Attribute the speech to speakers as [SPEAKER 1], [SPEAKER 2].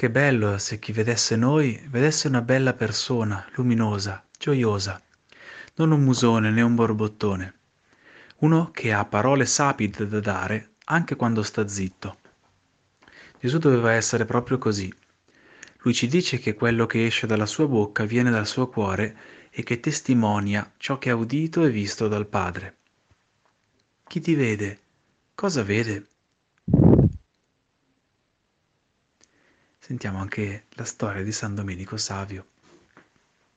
[SPEAKER 1] Che bello se chi vedesse noi vedesse una bella persona, luminosa, gioiosa, non un musone né un borbottone, uno che ha parole sapide da dare anche quando sta zitto. Gesù doveva essere proprio così. Lui ci dice che quello che esce dalla sua bocca viene dal suo cuore e che testimonia ciò che ha udito e visto dal Padre. Chi ti vede? Cosa vede? Sentiamo anche la storia di San Domenico Savio.